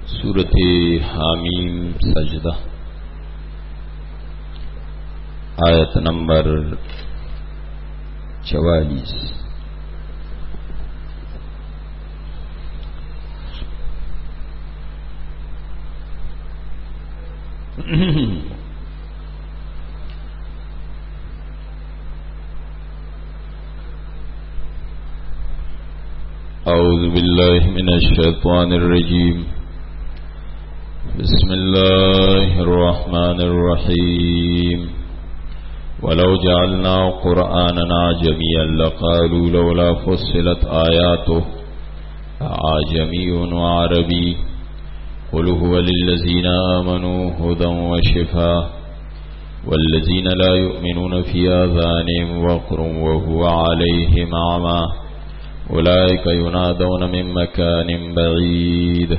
सूरत हामीम सजदा आयत नंबर 44। أعوذ بالله من الشيطان الرجيم بسم الله الرحمن الرحيم ولو جعلنا قرآنا عجميا لقالوا لولا فصلت آياته أعجمي وعربي قل هو للذين آمنوا هدى وشفاء والذين لا يؤمنون في آذانهم وقر وهو عليهم أعمى أولئك ينادون من مكان بعيد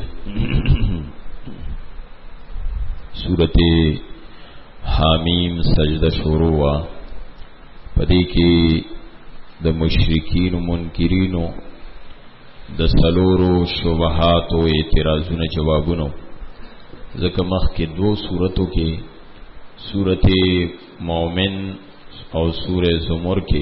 سورة حامیم سجدہ شروع پدې کې د مشرکین و منکرینو د سلورو شبهات او اعتراضونو جوابونو ځکه مخکې دو سورتو کې سورته مومن او سوره زمر کې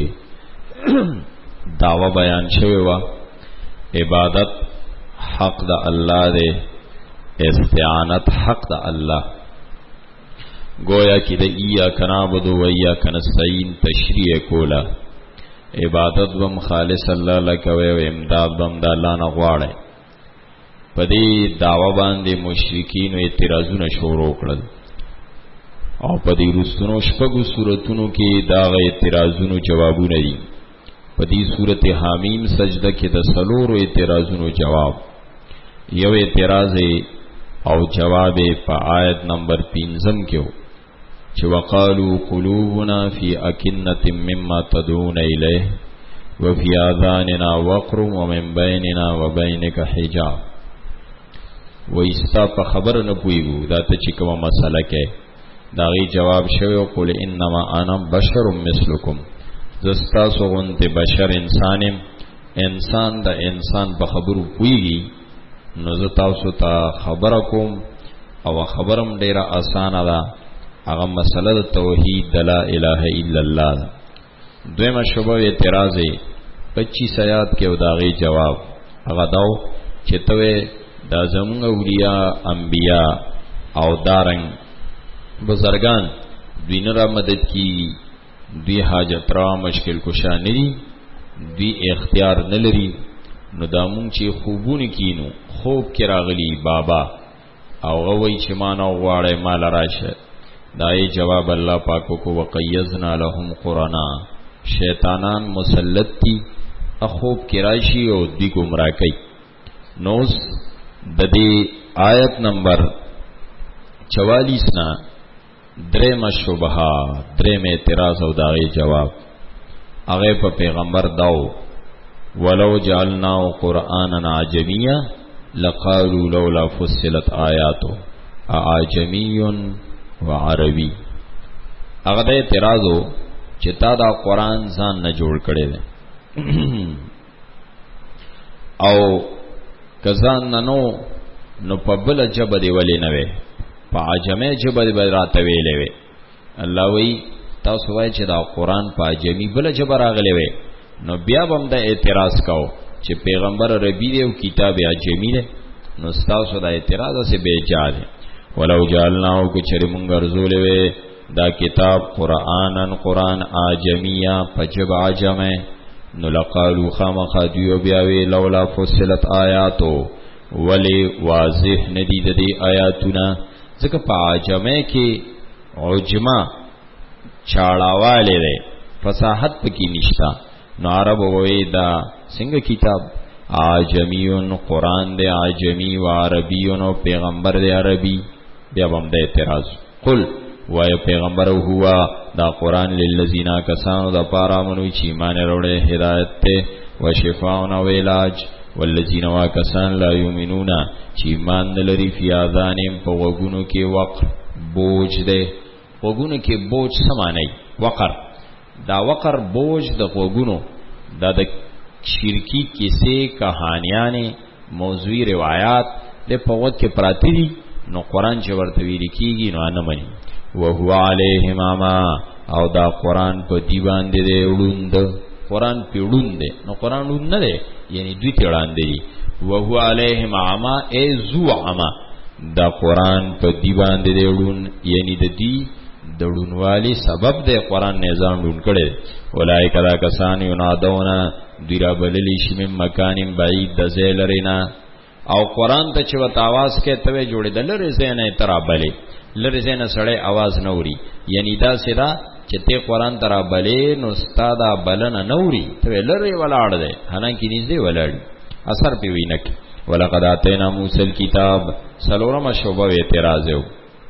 دعوه بیان شوی و عبادت حق د الله دی استعانت حق د الله گویا کی د ایاک نعبد و ایاک نستعین تشریع کولا عبادت بم خالص الله لکوي او امداد بم د الله نه غواړي په دې دعوه باندې مشرکین او اعتراضونه شروع کړل او په دې رسونو شپږو سوراتونو کې دا اعتراضونو جوابونه دي په دې سورته حمیم سجده کې د سلورو اعتراضونو جواب یو اعتراض او جواب په آیت نمبر 15 کې چې وقالو قلوبنا فی اکنة مما تدعون الیه وفي آذاننا وقر ومن بیننا وبینک حجاب وایستا په خبر نه پویګو دا ته چې کومه مسله کې دا غي جواب شوی قل انما انا بشر مثلکم زستاسو غنت بشر انسان د انسان په خبرو پویږي نو زه تاسو ته خبره کوم او خبرم ډیره اسانه ده هغه مسله د توحید لا اله الا الله دویمه شوبه اعتراض 25 آیات کې وداغي جواب هغه داو چې ته د زموږ اولیاء انبیا او دارنګ بزرگان دین را مدد کی دوی حاجت را مشکل کشا ندی دوی اختیار نلري نو دامون چې خوبونه کینو خوب کې راغلی بابا او غوي چې مانو غواړي مال راشه دای جواب الله پاکو کو وقیزنا لهم قرانا شیطانان مسلط تی خوب کې راشي او دی گمراه کوي نو د دې آیت نمبر 44 نا درېم شبهه درېم اعتراض او دای جواب هغه په پیغمبر داو ولو جعلناه قرآنا عجميا لقالوا لولا فصلت آياته اعجمي وعربي هغه د اعتراضو چې تا دا قرآن ځان نه جوړ کړي دي او کزان نو په بل جبه دی ولې نه وي په عجمه جبه دی راته ویلې وي الله وی تاسو وایي چې دا قرآن په عجمي بل جبه راغلی وي نو بیا هم د اعتراض کاو چې پیغمبر عربی دی او کتاب عجمی دی نو تاسو د اعتراض سے بے جا دی ولو جعلناه کچری مونږ رسولې وې دا کتاب قرآن عجمیا پجب عجمه نو لقالو خامخادیو بیاوی لولا فصلت آیاتو ولی واضح ندی د دې آیاتونه ځکه په عجمه کې عجمه چاړاواله ده فصاحت پکې نشتا نو عرب وې دا څنګه کتاب عجمیون قرآن دے عجمی و عربیون و پیغمبر دے عربی بیا بم دے اعتراض قل وای پیغمبر ہوا دا قرآن للذین کسانو دا پارا منوی چی ایمان روڑے ہدایت تے و شفاؤن و علاج والذین و کسان لا یومنون چی ایمان نلری فی آذانیم پا وگونو کی وقر بوج دے وگونو کی بوج سمانی وقر دا وقر بوج دا وگونو دا شرکی کیسے کہانیاں موضوعی روایات د په وخت کې پراتی دي نو قران چې ورته ویل کیږي نو نه مني وهو علیهم اما او دا قران په دی باندې دی وړوند قران پیړوند دی نو قران وړوند نه دی یعنی دوی تیړان دی وهو علیهم اما ای ذو اما دا قران په دی باندې دی وړوند یعنی د دی دړونوالی سبب دی قران نه ځان ډون کړي اولای کدا کسان ینادونا دیرا بللی شمن مکان بعید د زیلرینا او قران ته چې وت आवाज کې ته جوړې د لری زینې ترابلې لری زینې سړې आवाज نوري یعنی دا سدا چې ته قران ترابلې نو استاد بلن نوري ته لری ولاړ دی حالانکه نږدې ولاړ اثر پی وینک ولقد اتینا موسی الكتاب سلورم شوبه اعتراض یو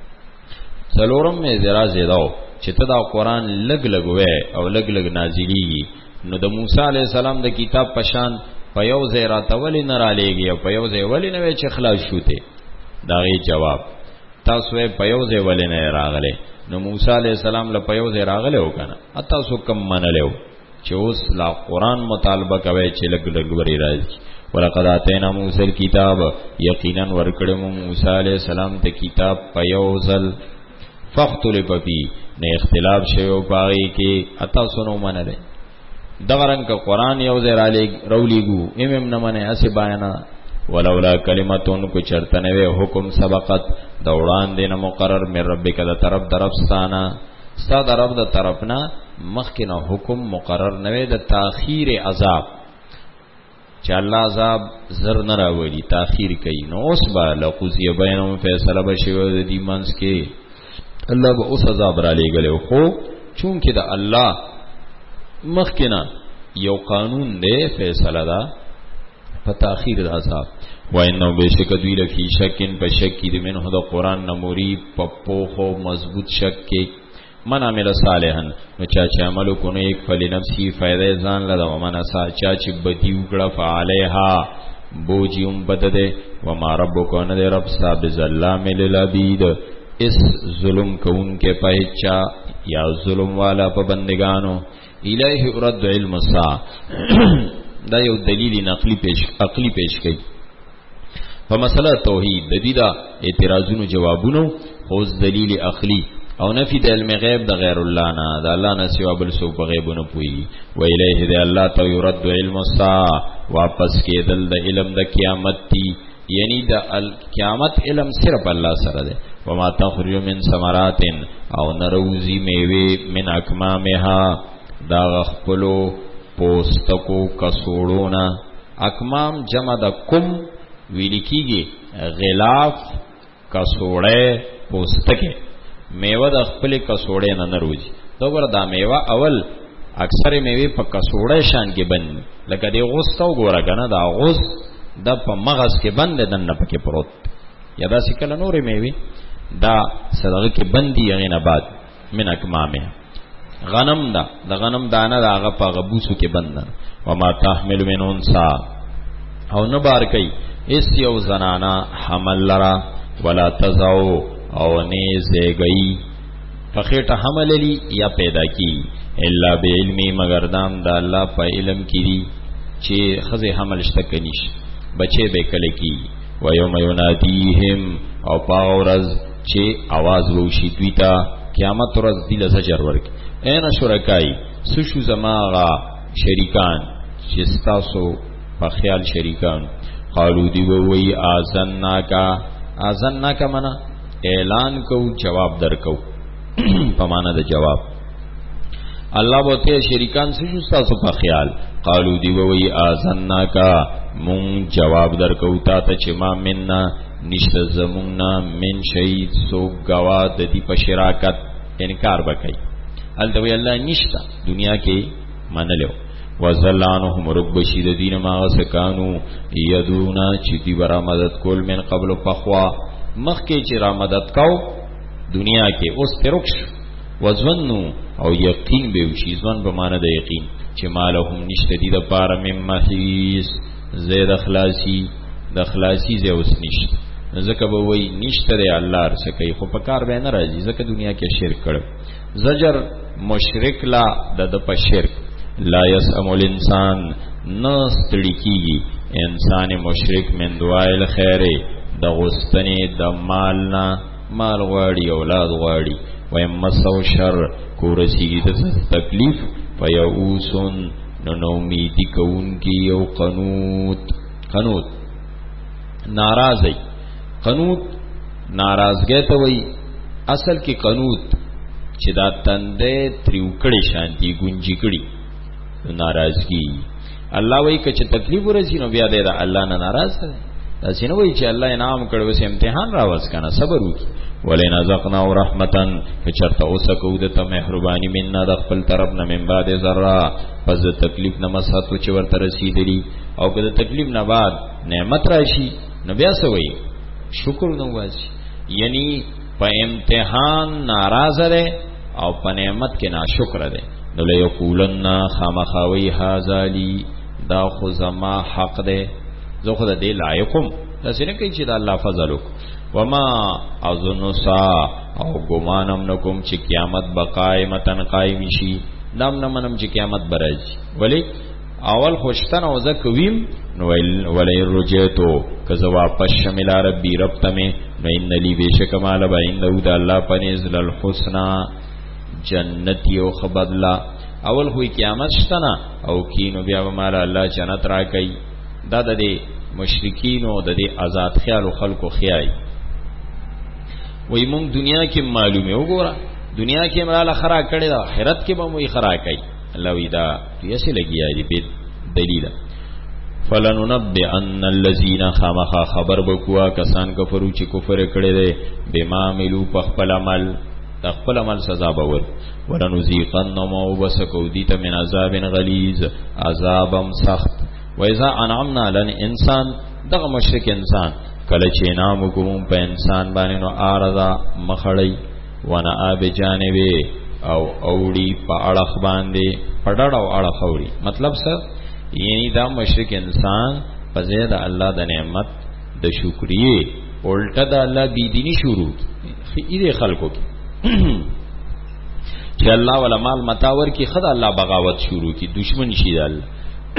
سلورم می اعتراض یو چې ته دا قران لګ لګ وې او لګ لګ نازلېږي نو د موسی علی السلام د کتاب پشان په یو ځای راتولې نه را لېږي او په یو ځای ولې نه چې خلاص شوته دا غي جواب تاسو په یو ځای ولې نه راغله نو موسی علی السلام له په یو ځای راغله وکنه تاسو کم منلو چې اوس لا قران مطالبه کوي چې لګ لګ وري راځي ولقد اتینا موسی الكتاب یقینا ورکړو موسی علی السلام ته کتاب په یو ځل فختلف فی نه اختلاف شوی پای کې تاسو نو منله دغرن کا قرآن یو ځای را لګو ایم نه منه اسی بیانا ولولا کلمتون کو چرتنه وی حکم سبقت دوړان دینه مقرر مې ربک د طرف درفستانا ستا رب د طرفنا مخکنه حکم مقرر نه وی د تاخير عذاب چې الله عذاب زر نه راوړي تاخير کوي نو اوس با لقضی بینهم فیصله بشي د دې منس کې الله به اوس عذاب را لګلو خو چون کې د الله مخکنا یو قانون دی فیصله دا په تاخير د عذاب وانه بشک دوی لفی شکن په شک کې د منه د قران نموري په پوخو مضبوط شک کې من عمل صالحا نو چا چې عمل کو نه یک فل نفسي فائدې ځان لدا ومن اسا چا چې بدی وکړه فعليها بوجيم بدده وما ربک ان رب صاحب ظلام للعبید اس ظلم کون کے پہچا یا ظلم والا په بندگانو الیہ رد علم الساعه دا یو دلیل عقلی پیش کړي په مسله توحید د دې دا اعتراضونو جوابونو خو دلیل عقلی او نفی د علم غیب د غیر الله نه د الله نه سوا بل څوک په غیبونو پوي و الیه د الله ته يرد علم الساعه واپس کېدل د علم د قیامت تی یعنی د قیامت علم صرف الله سره ده وما تخرج من ثمرات او نروزی میوه من اکمامها دا خپلو پوستکو کسوڑونا اکمام جمع دا کم ویلی کیگی غلاف کسوڑے پوستکے میوه دا خپل کسوڑے نروزی دو گر دا میوه اول اکثر میوه پا کسوڑے شان کے بند لکه دی غستاو گورا کنا دا غست دا پا مغز کے بند دن نپکی پروت یا دا سکل نوری میوه دا صدقه کې بندي غین بعد من اکمامه غنم دا د غنم دانه دا هغه په غبوسو کې بند و ما تحمل من انسا او نه بار کوي اس یو زنانا حمل لرا ولا تزاو او نه زیږي فخیټه حمل لی یا پیدا کی الا بعلمی مگر دام دا الله په علم کې دي چې خزه حمل شته کنيش بچي به کله کی و یوم ینادیهم او پاورز چې आवाज وشي دوی ته قیامت ورځ دی له زجر ورک اين شرکای سشو زماغا شریکان چې تاسو په خیال شریکان قالو دی وی اذناکا منا اعلان کو جواب درکو په معنا د جواب الله بوته شریکان سشو تاسو په خیال قالو دی وی اذناکا مون جواب درکو تا ته چې ما مننا نشته زموننا من شهید سو گوا د دې په شراکت انکار وکړي الته الله نشته دنیا کې منلو وزلانهم رب شید دین ما سکانو یدونا چې دی ورا مدد کول من قبل پخوا مخکې چې را مدد کاو دنیا کې اوس ترکش وزنو او یقین به وشي ځوان به معنی د یقین چې مالهم نشته دی د پاره مم محیس زید اخلاصی د اخلاصی زه اوس نشته ځکه به وای نشته دی الله رسکه خو په کار به نه راځي ځکه دنیا کې شرک کړ زجر مشرک لا د په شرک لا يسأم الانسان نستړي کیږي انسان مشرک من دعای الخير د غستنې د مالنا مال غواړي اولاد غواړي ويمسو شر کورسیږي د تکلیف فیعوسن نو نومیدی کونکی یو قنوت ناراضی قنوت ناراضګی ته وای اصل کې قنوت چې دا تندې تریوکړې شانتي گونجي کړي ناراضگی الله وای چې تکلیف ورسي نو بیا دې الله نه ناراض دی دا څنګه وای چې الله انعام کړو سه امتحان راوس کنه صبر وکي ولنا زقنا رحمتن فچرته اوسکو د ته مهرباني مننا د خپل طرف نه من بعد ذرا پس تکلیف نه مساتو چې ورته رسیدلی او که د تکلیف نه بعد نعمت راشي نو بیا سوي شکر نو واسي یعنی په امتحان ناراض ده او په نعمت کې ناشکر ده نو له یقولن خامخوي هاذا لی دا خو زما حق ده زه خو د دې لایقم دا څنګه کوي چې د الله فضل وک وما اظن سا او ګمانم نکوم چې قیامت بقائمتن قائم شي نام نه منم چې قیامت برج ولی اول خوشتن او زکویم نو ولی رجیتو کزه واپس شمل ربی رب تمه نو ان لی بیشک مال بایندو د الله پنیز للحسنا جنتی او خبدلا اول ہوئی قیامت شتنا او کینو بیا مال الله جنت را کوي دا د مشرکین او د آزاد خیال او خلقو خیای وای مونږ دنیا کې معلومه وګوره دنیا کې مراله خرا کړي دا آخرت کې به موي خرا کوي الله وی دا یسه لګیا دی په دلیل فلننبئن الذين خامخا خبر بکوا کسان کفرو چې کفر کړي دي بما عملو په خپل عمل سزا باور ورنذيقنهم وبسكو ديت من عذاب غليظ عذابم سخت وإذا انعمنا لن انسان دغه مشرک انسان کله چې نام کوم په انسان باندې نو ارضا مخړی وانا اب جانبه او اوړي په اړه باندې پړړاو اړه خوري مطلب څه یعنی دا مشرک انسان په زید الله د نعمت د شکرې الټه د الله بی دینی شروع خیره خلکو کې چې الله ولا مال متاور کې خدای الله بغاوت شروع کی دشمن شي د الله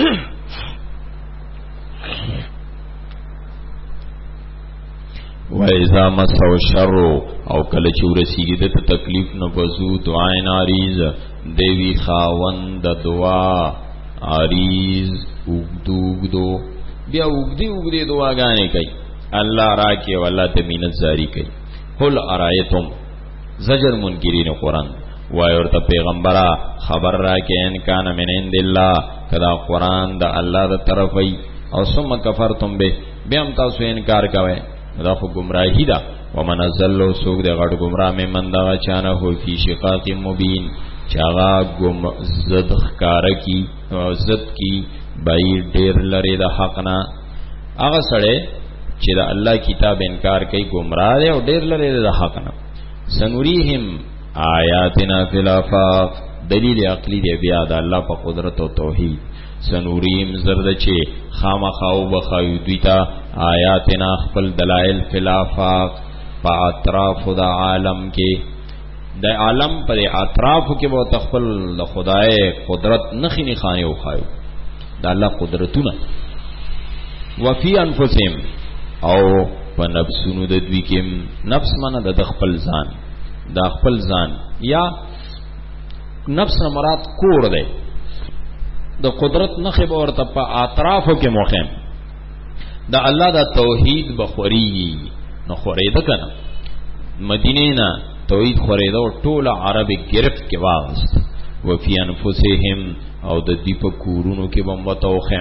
وَإِذَا مَسَّهُ الشَّرُّ او کله چې ورسیږي د تکلیف نه بزو دعا ناریز دیوی خاوند دعا عریض وګدو بیا وګدي دعاګانې کوي الله راکې والله ته مینت جاری کوي قل ارایتم زجر منکرین قرآن وای ورته پیغمبره خبر راکې ان کان من عند الله کدا قرآن د الله د طرفي او ثم کفرتم به بیا هم تاسو انکار کوئ دا خو گمراهی دا ومن ازلو سوک ده غٹ گمراه میں من دا چانا ہو فی شقاق مبین چاگا زد خکارکی زد کی بائی دیر لرے دا حقنا آغا سڑے چی دا اللہ کتاب انکار کئی گمراه دے او دیر لرے دا حقنا سنوریہم آیاتنا فی الافاق دلیل عقلی دے بیا دا اللہ پا قدرت و توحید سنوریم زرد چه خامخاو بخایو دویتا آیاتنا خپل دلائل فی الافاق پا اطراف دا عالم کے دا عالم پا دا اطرافو کے با تخپل دا خدای قدرت نخی نخانی و خایو دا اللہ قدرتونا وفی انفسیم او پا نفسونو دا دوی کم نفس مانا دا خپل زان دا خپل زان یا نفس نمرات کور دے د قدرت نخې به ورته په اطرافو کې موخم د الله د توحید بخوري نو خورېده کنه مدینه نه توحید خورېده او ټول عربي گرفت کې واغست وفي انفسهم او د دې په کورونو کې به متوخم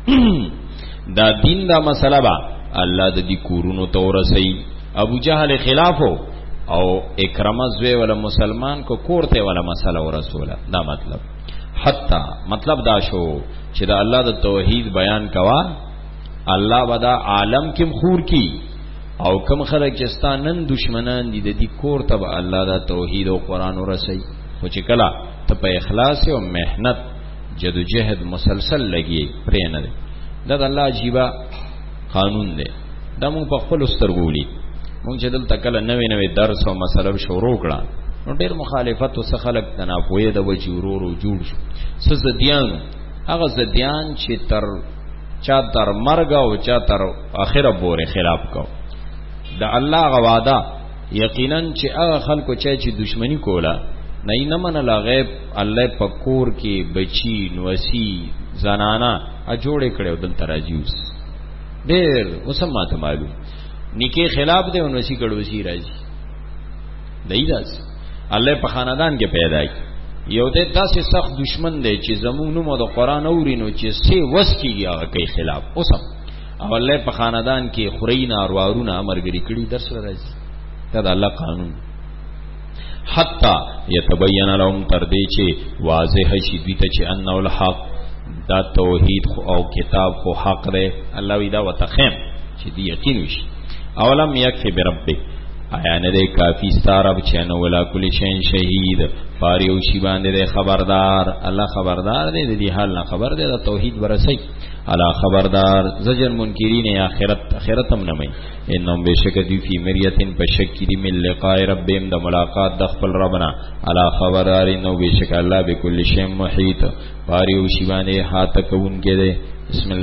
دا دین دا مسله با الله د دې کورونو ته ورسي ابو جهل خلافو او اکرمه زوی ولا مسلمان کو کورته ولا مسله ورسوله دا مطلب حتی مطلب دا شو چې دا الله د توحید بیان کوا الله ودا عالم کې مخور کی او کم خلک جستانن دشمنان دي د دې کور ته الله دا توحید او قران ورسي خو چې کلا ته په اخلاص او مهنت جدوجہد مسلسل لګي پرې نه ده دا الله عجیب قانون دی دا مونږ په خپل سترګولي مونږ چې دلته کله نوې درس او مسله شروع کړه نو ډېر مخالفت او خلک تناپوی د وجورورو جوړ شو سزديان هغه زديان چې تر چا تر مرګ او چا تر اخره پورې خلاف کو دا الله غواده یقینا چې هغه خلکو چې دشمنی کوله نه منل غیب الله پکور کې بچی نوسی زنانا ا جوړې کړو دل تراجیوس ډېر وسمه معلوم نکي خلاف دی نوسی کړو سی راځي دایداس الله په خاندان کې پیدا کی یو دې تاسو سخت دشمن دی چې زموږ نوم د قران اورینو چې سی وس کیږي هغه کوي خلاف وسم او الله په خاندان کې خورينا اروارونه امرګری کړي درس راځي دا الله قانون حتا يتبين لهم تر دې چې واضح شي دوی ته چې انه الحق دا توحید او کتاب خو حق دی الله وی دا وتخم چې دی یقین وشي اولم یکفی بربک آیا نه دی کافی ستارب چې نو ولا کل شین شهید پاریو شی باندې خبردار الله خبردار دی د دې حال نه خبر دی د توحید ورسي الا خبردار زجر منکرین اخرت هم نمای انهم بشک دی فی مریتن بشک دی من لقاء ربهم د ملاقات د خپل ربنا الا خبردار نو بشک الله بكل شی محیط پاریو شی باندې هات کوون کې دی بسم الله